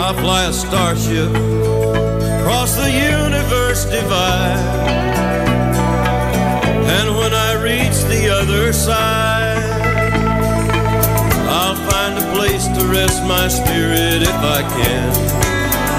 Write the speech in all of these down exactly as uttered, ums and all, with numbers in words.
I'll fly a starship across the universe divide, and when I reach the other side, I'll find a place to rest my spirit if I can.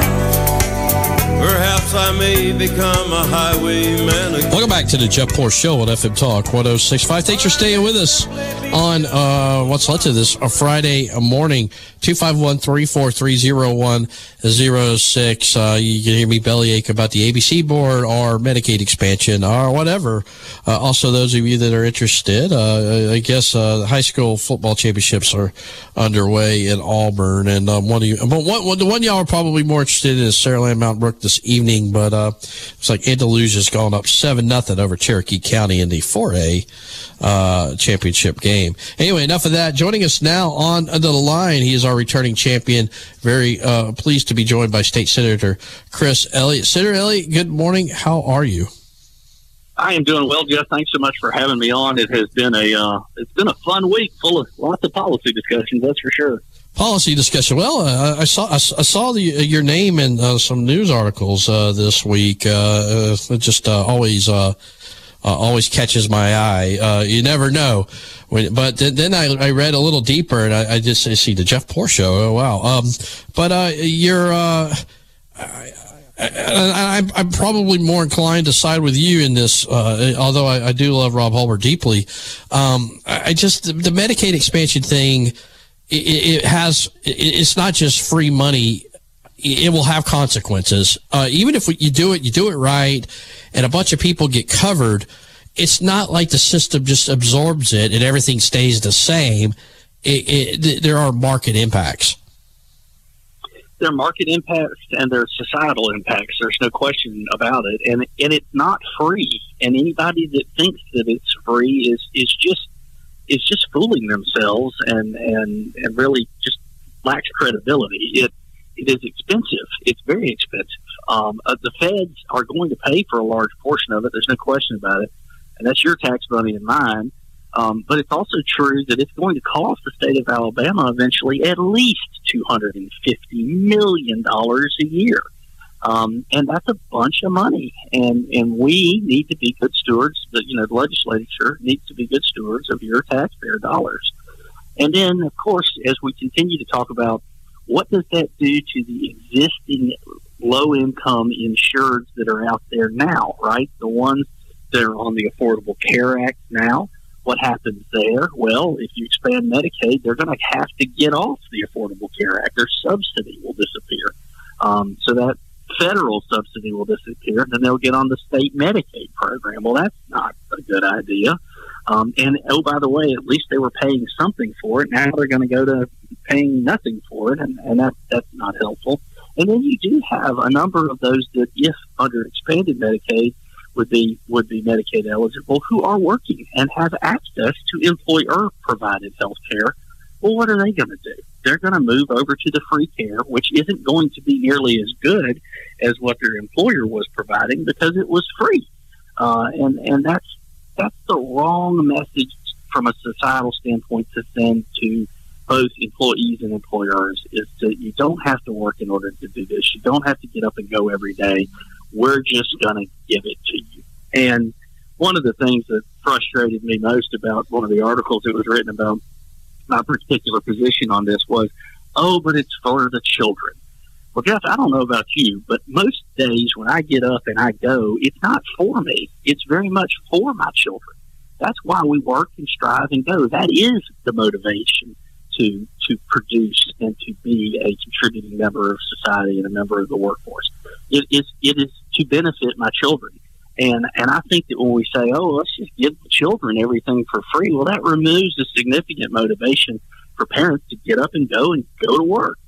Perhaps I may become a highwayman again. Welcome back to the Jeff Poor Show on F M Talk one oh six point five. Thanks for staying with us on uh, what's led to this a Friday morning. two five one, three four three, zero one zero six. Uh, you can hear me bellyache about the A B C board or Medicaid expansion or whatever. Uh, also, those of you that are interested, uh, I guess uh, the high school football championships are underway in Auburn, and um, one of you, but one, the one y'all are probably more interested in is Saraland Mountain Brook this evening. But uh, it's like Andalusia's gone up seven nothing over Cherokee County in the four A uh, championship game. Anyway, enough of that. Joining us now on the line, he is our returning champion. Very uh, pleased to be joined by State Senator Chris Elliott. Senator Elliott, good morning. How are you? I am doing well, Jeff. Thanks so much for having me on. It has been a uh, it's been a fun week, full of lots of policy discussions. That's for sure. Policy discussion. Well, uh, I saw I saw the, your name in uh, some news articles uh, this week. Uh, it just uh, always uh, uh, always catches my eye. Uh, you never know. When, but then, then I, I read a little deeper, and I, I just I see the Jeff Poor Show. Oh wow! Um, but uh, you're. Uh, I, I, I, I'm probably more inclined to side with you in this, uh, although I, I do love Rob Hulber deeply. Um, I, I just the, the Medicaid expansion thing. It, it has, it's not just free money. It will have consequences. Uh, even if you do it, you do it right, and a bunch of people get covered, it's not like the system just absorbs it and everything stays the same. It, it, there are market impacts. There are market impacts and there are societal impacts. There's no question about it. And, and it's not free. And anybody that thinks that it's free is, is just, is just fooling themselves and, and, and really just lacks credibility. It it is expensive. It's very expensive. Um, uh, the feds are going to pay for a large portion of it. There's no question about it, and that's your tax money and mine. Um, but it's also true that it's going to cost the state of Alabama eventually at least two hundred fifty million dollars a year. Um, and that's a bunch of money, and, and we need to be good stewards. The, you know, the legislature needs to be good stewards of your taxpayer dollars. And then, of course, as we continue to talk about what does that do to the existing low-income insureds that are out there now, right? The ones that are on the Affordable Care Act now, what happens there? Well, if you expand Medicaid, they're going to have to get off the Affordable Care Act. Their subsidy will disappear. Um, so that federal subsidy will disappear, and then they'll get on the state Medicaid program. Well, that's not a good idea. Um, and, oh, by the way, at least they were paying something for it. Now they're going to go to paying nothing for it, and, and that, that's not helpful. And then you do have a number of those that, if under expanded Medicaid, would be would be Medicaid eligible, who are working and have access to employer-provided health care. Well, what are they going to do? They're going to move over to the free care, which isn't going to be nearly as good as what their employer was providing because it was free. Uh, and, and that's that's the wrong message from a societal standpoint to send to both employees and employers, is that you don't have to work in order to do this. You don't have to get up and go every day. We're just going to give it to you. And one of the things that frustrated me most about one of the articles that was written about my particular position on this was, oh, but it's for the children. Well, Jeff, I don't know about you, but most days when I get up and I go, it's not for me. It's very much for my children. That's why we work and strive and go. That is the motivation to to produce and to be a contributing member of society and a member of the workforce. It is it is to benefit my children. And and I think that when we say, oh, let's just give the children everything for free, well, that removes a significant motivation for parents to get up and go and go to work.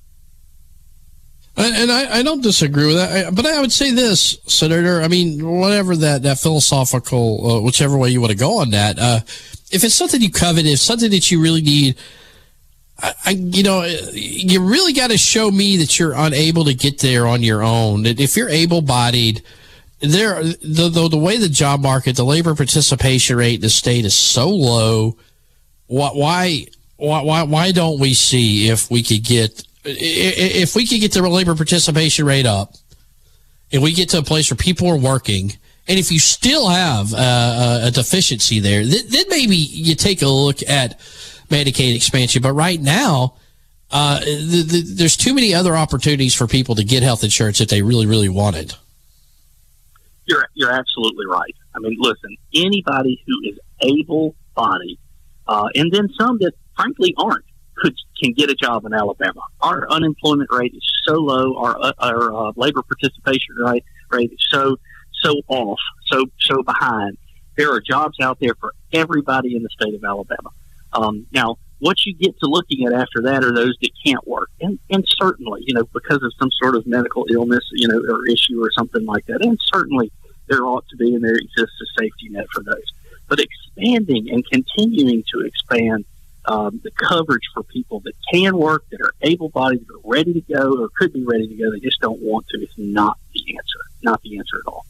And, and I, I don't disagree with that, I, but I would say this, Senator. I mean, whatever that, that philosophical, uh, whichever way you want to go on that, uh, if it's something you covet, if something that you really need, I, I you know, you really got to show me that you're unable to get there on your own. That if you're able-bodied, there, the, the the way the job market, the labor participation rate in the state is so low. Why why why why don't we see if we could get if we could get the labor participation rate up, and we get to a place where people are working, and if you still have uh, a deficiency there, th- then maybe you take a look at Medicaid expansion. But right now, uh, the, the, there's too many other opportunities for people to get health insurance if they really, really want it. You're you're absolutely right. I mean, listen, anybody who is able-bodied, uh, and then some that frankly aren't, could can get a job in Alabama. Our unemployment rate is so low. Our our uh, labor participation rate rate is so so off, so so behind. There are jobs out there for everybody in the state of Alabama. Um, now, what you get to looking at after that are those that can't work, and and certainly, you know, because of some sort of medical illness, you know, or issue or something like that, and certainly there ought to be and there exists a safety net for those. But expanding and continuing to expand um, the coverage for people that can work, that are able-bodied, that are ready to go or could be ready to go, they just don't want to, is not the answer. Not the answer at all.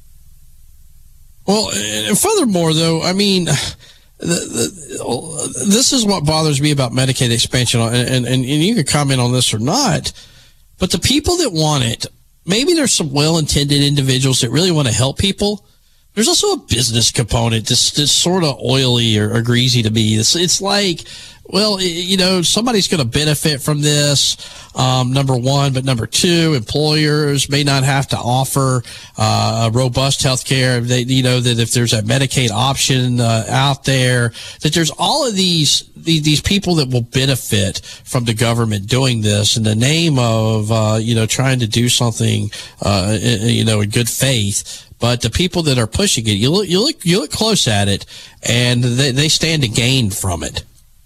Well, and furthermore, though, I mean, the, the, this is what bothers me about Medicaid expansion, and, and, and you can comment on this or not, but the people that want it, maybe there's some well-intended individuals that really want to help people. There's also a business component that's, that's sort of oily or, or greasy to me. It's, it's like, well, you know, somebody's going to benefit from this, um, number one. But number two, employers may not have to offer uh, robust health care. They, you know, that if there's a Medicaid option uh, out there, that there's all of these, these these people that will benefit from the government doing this in the name of, uh, you know, trying to do something, uh, you know, in good faith. But the people that are pushing it, you look, you look, you look close at it, and they, they stand to gain from it.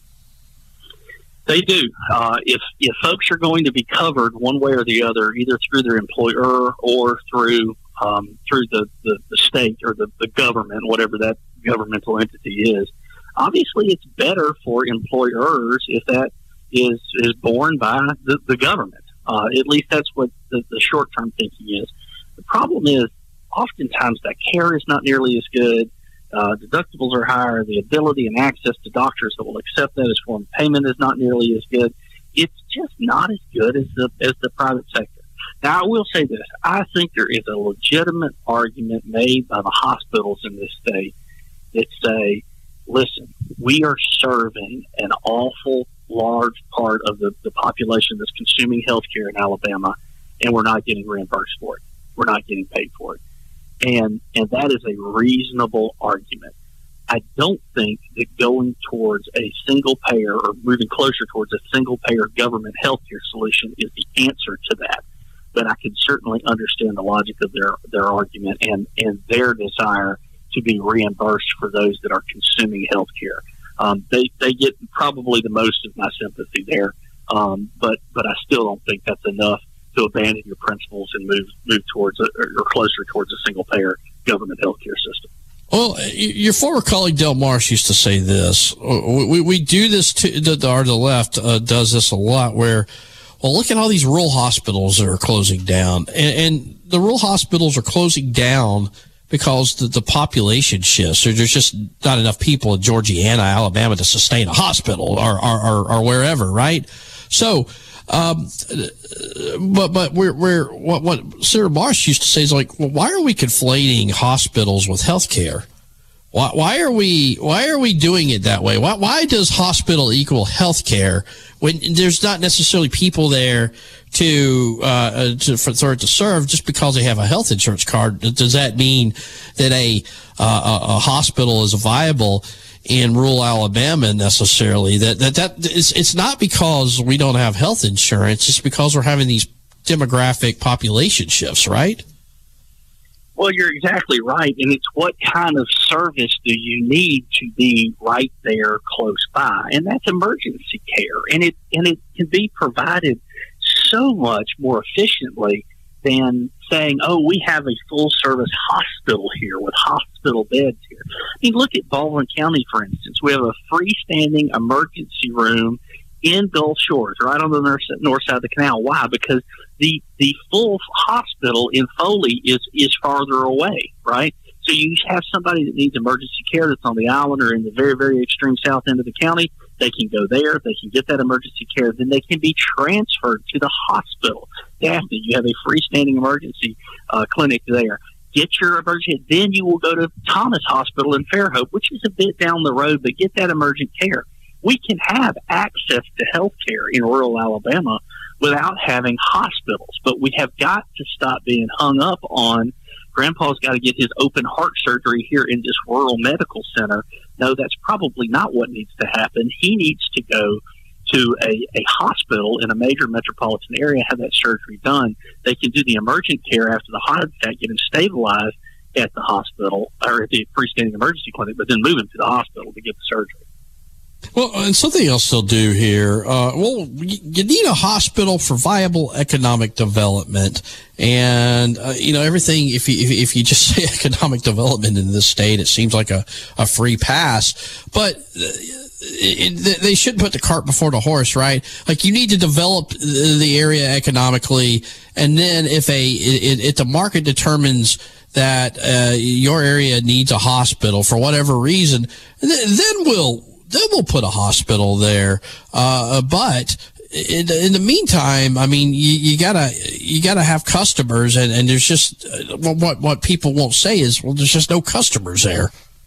They do. Uh, if if folks are going to be covered one way or the other, either through their employer or through um, through the, the, the state or the, the government, whatever that governmental entity is, obviously it's better for employers if that is is borne by the, the government. Uh, at least that's what the, the short-term thinking is. The problem is, oftentimes that care is not nearly as good. Uh, deductibles are higher. The ability and access to doctors that will accept that as form of payment is not nearly as good. It's just not as good as the as the private sector. Now, I will say this. I think there is a legitimate argument made by the hospitals in this state that say, listen, we are serving an awful large part of the, the population that's consuming health care in Alabama, and we're not getting reimbursed for it. We're not getting paid for it. And and that is a reasonable argument. I don't think that going towards a single payer or moving closer towards a single payer government healthcare solution is the answer to that. But I can certainly understand the logic of their, their argument and, and their desire to be reimbursed for those that are consuming healthcare. Um, they they get probably the most of my sympathy there, um, but but I still don't think that's enough to abandon your principles and move move towards a, or closer towards a single payer government healthcare system. Well, your former colleague Del Marsh used to say this. We we do this to the, or the left uh, does this a lot. Where, well, look at all these rural hospitals that are closing down, and, and the rural hospitals are closing down because the, the population shifts. There's just not enough people in Georgiana, Alabama to sustain a hospital or or, or, or wherever, right? So. Um, but but we're we're what what Sarah Marsh used to say is like, well, why are we conflating hospitals with healthcare? Why why are we why are we doing it that way? Why why does hospital equal healthcare when there's not necessarily people there to uh to for, for it to serve just because they have a health insurance card? Does that mean that a uh, a, a hospital is viable in rural Alabama necessarily? That that that it's it's not because we don't have health insurance. It's because we're having these demographic population shifts, right? Well, you're exactly right, and it's what kind of service do you need to be right there close by, and that's emergency care, and it and it can be provided so much more efficiently than saying, oh, we have a full-service hospital here with hospital beds here. I mean, look at Baldwin County, for instance. We have a freestanding emergency room in Gulf Shores, right on the north, north side of the canal. Why? Because the the full hospital in Foley is, is farther away, right? So you have somebody that needs emergency care that's on the island or in the very, very extreme south end of the county. They can go there, they can get that emergency care, then they can be transferred to the hospital. Daphne, you have a freestanding emergency uh, clinic there. Get your emergency, then you will go to Thomas Hospital in Fairhope, which is a bit down the road, but get that emergent care. We can have access to health care in rural Alabama without having hospitals, but we have got to stop being hung up on Grandpa's got to get his open heart surgery here in this rural medical center. No, that's probably not what needs to happen. He needs to go to a, a hospital in a major metropolitan area, have that surgery done. They can do the emergent care after the heart attack, get him stabilized at the hospital or at the freestanding emergency clinic, but then move him to the hospital to get the surgery. Well, and something else they'll do here. Uh, well, you need a hospital for viable economic development, and uh, you know everything. If you if, if you just say economic development in this state, it seems like a, a free pass. But it, it, they should put the cart before the horse, right? Like you need to develop the area economically, and then if a if the market determines that uh, your area needs a hospital for whatever reason, then we'll. Then we'll put a hospital there. Uh, but in, in the meantime, I mean, you, you gotta you gotta have customers, and, and there's just uh, what what people won't say is, well, there's just no customers there.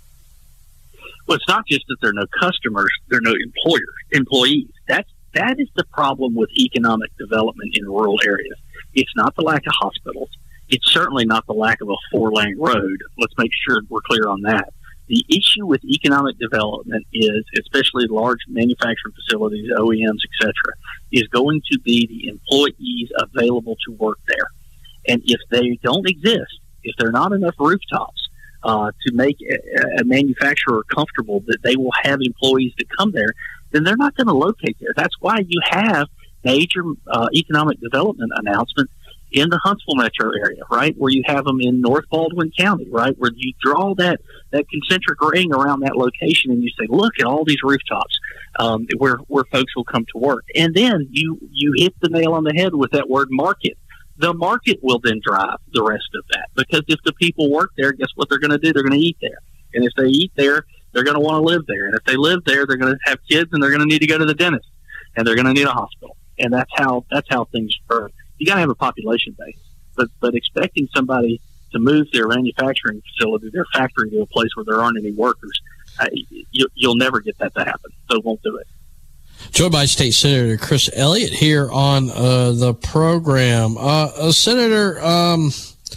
Well, it's not just that there are no customers; there are no employers, employees. That's that is the problem with economic development in rural areas. It's not the lack of hospitals. It's certainly not the lack of a four-lane road. Let's make sure we're clear on that. The issue with economic development is, especially large manufacturing facilities, O E Ms, et cetera, is going to be the employees available to work there. And if they don't exist, if there are not enough rooftops uh, to make a, a manufacturer comfortable that they will have employees that come there, then they're not going to locate there. That's why you have major uh, economic development announcements in the Huntsville metro area, right, where you have them in North Baldwin County, right, where you draw that, that concentric ring around that location and you say, look at all these rooftops um, where where folks will come to work. And then you, you hit the nail on the head with that word market. The market will then drive the rest of that, because if the people work there, guess what they're going to do? They're going to eat there. And if they eat there, they're going to want to live there. And if they live there, they're going to have kids and they're going to need to go to the dentist and they're going to need a hospital. And that's how that's how things work. You got to have a population base, but but expecting somebody to move their manufacturing facility, their factory, to a place where there aren't any workers, uh, you, you'll never get that to happen. So won't do it. Joined by State Senator Chris Elliott here on uh, the program. Uh, uh, Senator, um,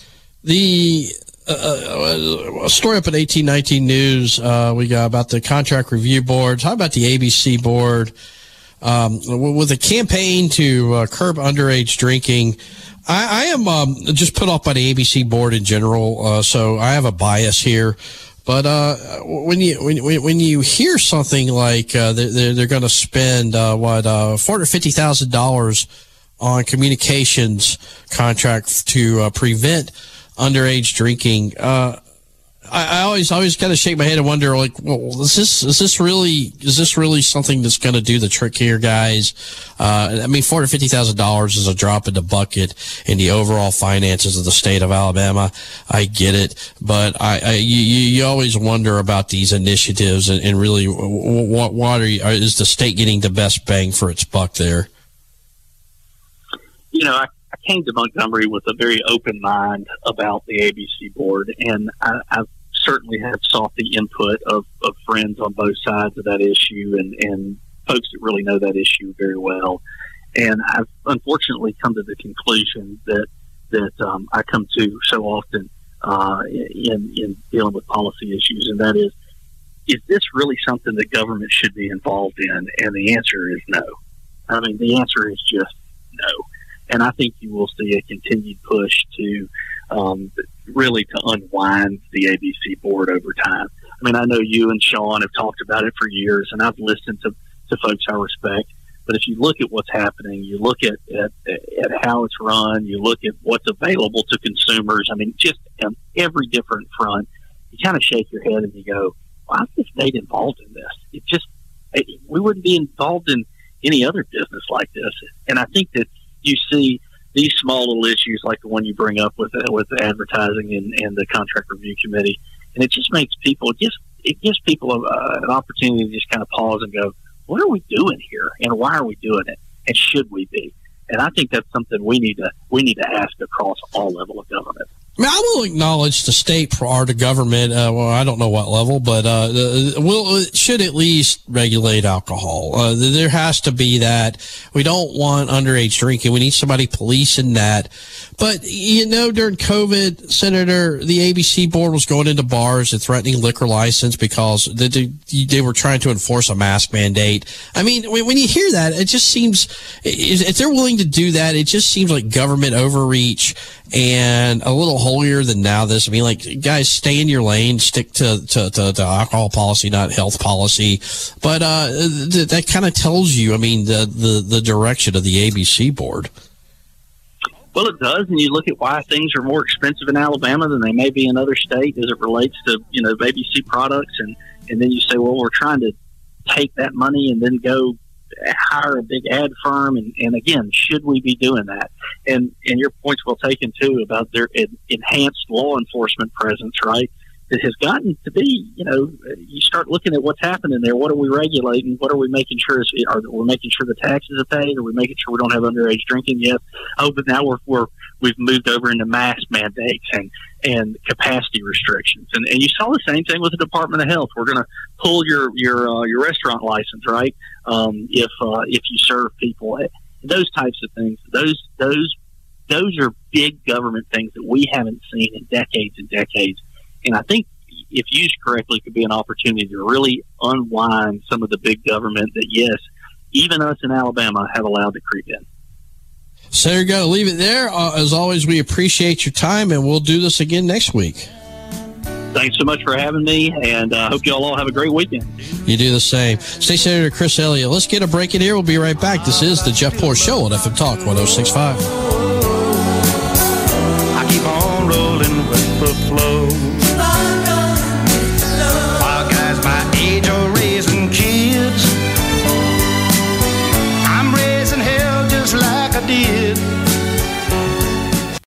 the uh, a story up at eighteen nineteen News uh, we got about the contract review boards. How about the A B C board? Um, with a campaign to uh, curb underage drinking, I, I am um, just put off by the A B C board in general, uh, so I have a bias here. But uh, when you when when you hear something like uh, they're they're going to spend uh, what uh, four hundred fifty thousand dollars on communications contract to uh, prevent underage drinking. Uh, I, I always, always kind of shake my head and wonder, like, well, is this, is this really, is this really something that's going to do the trick here, guys? Uh, I mean, four hundred fifty thousand dollars is a drop in the bucket in the overall finances of the state of Alabama. I get it, but I, I you, you always wonder about these initiatives and, and really, what, what are you, is the state getting the best bang for its buck there? You know, I, I came to Montgomery with a very open mind about the A B C board, and I, I've certainly have sought the input of, of friends on both sides of that issue and, and folks that really know that issue very well. And I've unfortunately come to the conclusion that that um, I come to so often uh, in, in dealing with policy issues, and that is, is this really something that government should be involved in? And the answer is no. I mean, the answer is just no. And I think you will see a continued push to um, really to unwind the A B C board over time. I mean, I know you and Sean have talked about it for years, and I've listened to, to folks I respect. But if you look at what's happening, you look at, at, at how it's run, you look at what's available to consumers, I mean, just on every different front, you kind of shake your head and you go, why is the state involved in this? It just, it, we wouldn't be involved in any other business like this. And I think that you see these small little issues like the one you bring up with with advertising and, and the contract review committee, and it just makes people, it gives, it gives people a, uh, an opportunity to just kind of pause and go, what are we doing here, and why are we doing it, and should we be? And I think that's something we need to we need to ask across all level of government. I mean, I will acknowledge the state part of government. Uh, well, I don't know what level, but uh, will it should at least regulate alcohol. Uh, there has to be that. We don't want underage drinking. We need somebody policing that. But you know, during COVID, Senator, the A B C board was going into bars and threatening liquor license because they, they were trying to enforce a mask mandate. I mean, when you hear that, it just seems if they're willing to do that, it just seems like government overreach and a little holier than now this. I mean, like, guys, stay in your lane, stick to, to, to, to alcohol policy, not health policy. But uh, th- that kind of tells you, I mean, the, the, the direction of the A B C board. Well, it does, and you look at why things are more expensive in Alabama than they may be in other states as it relates to, you know, A B C products, and, and then you say, well, we're trying to take that money and then go hire a big ad firm, and, and again, should we be doing that? And and your point's well taken too about their enhanced law enforcement presence, right? It has gotten to be, you know, you start looking at what's happening there. What are we regulating? What are we making sure is, are we making sure the taxes are paid? Are we making sure we don't have underage drinking yet? Oh, but now we're, we're we've moved over into mask mandates and, and capacity restrictions. And, and you saw the same thing with the Department of Health. We're going to pull your your uh, your restaurant license, right? Um, if uh, if you serve people, those types of things. Those those those are big government things that we haven't seen in decades and decades. And I think if used correctly, could be an opportunity to really unwind some of the big government that, yes, even us in Alabama have allowed to creep in. So there you go. Leave it there. Uh, as always, we appreciate your time, and we'll do this again next week. Thanks so much for having me, and I uh, hope you all have a great weekend. You do the same. State Senator Chris Elliott. Let's get a break in here. We'll be right back. This is the Jeff Poor Show on F M Talk one oh six point five. I keep on rolling with the flow. While guys my age are raising kids, I'm raising hell just like I did